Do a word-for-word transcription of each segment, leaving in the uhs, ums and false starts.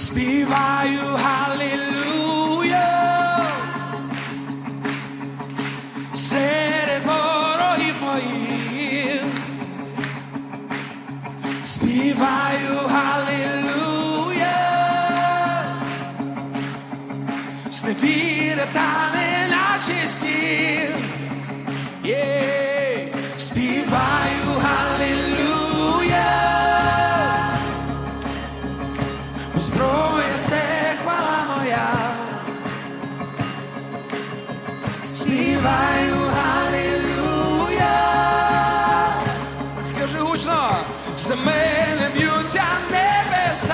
Співаю Галилуя серед ворогів моїх. Співаю Галилуя, зневіра та ненависті. Yeah. Співаю Галилуя, бо зброя — це хвала моя. Співаю Галилуя, скажи гучно, за мене б'ються небеса.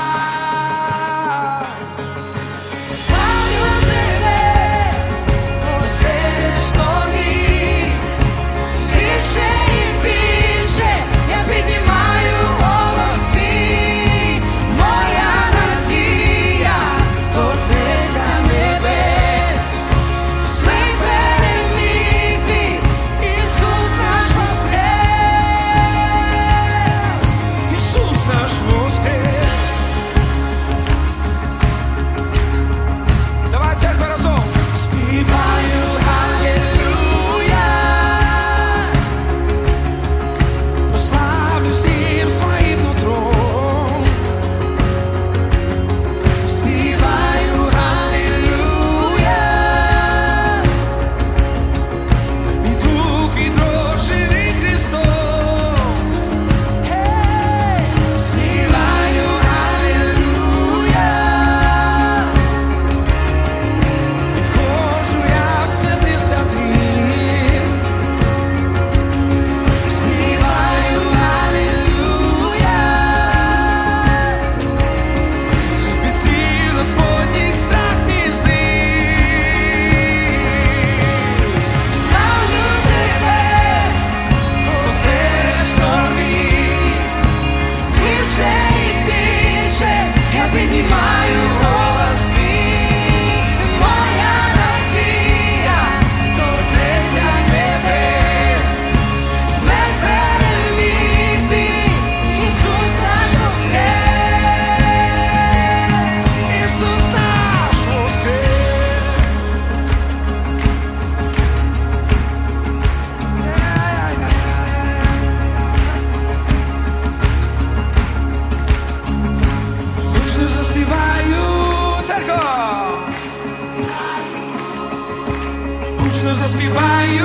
Гучно заспіваю,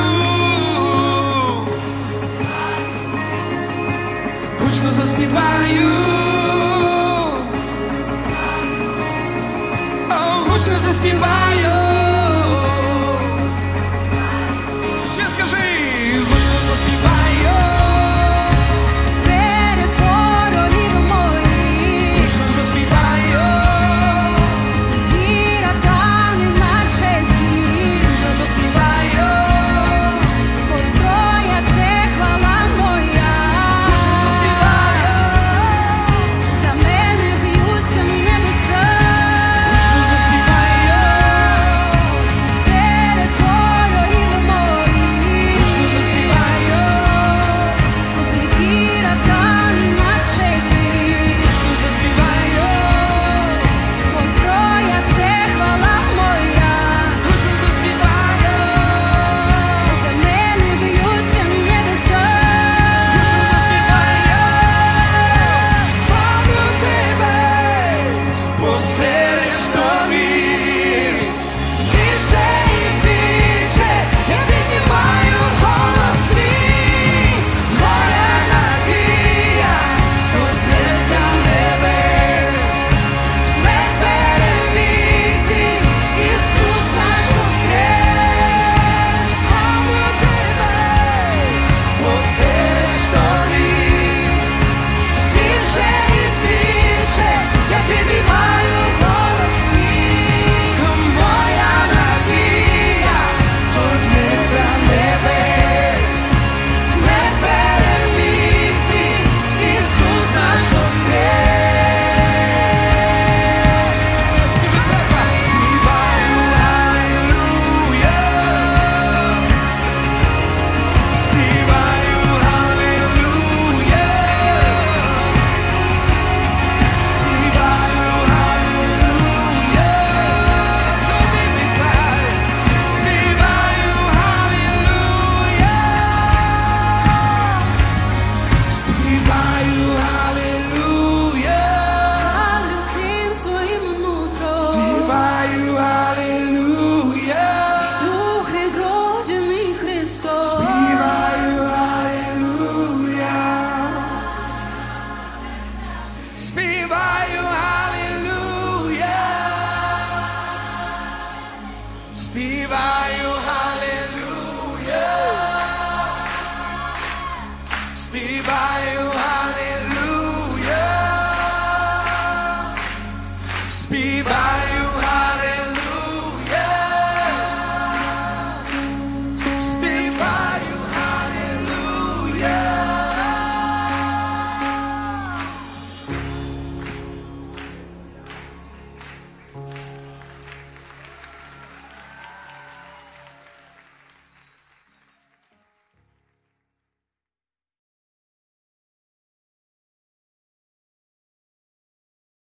гучно заспіваю, о, гучно заспіваю. Ще скажи, гучно заспіваю серед ворогів моїх. Гучно заспіваю, зневіра та ненависть. Гучно заспіваю, бо зброя — це хвала моя. Гучно заспіваю, за мене б'ються небеса. Гучно заспіваю, Співаю Алілуя, співаю Алілуя, співаю Алілуя, співаю Алілуя.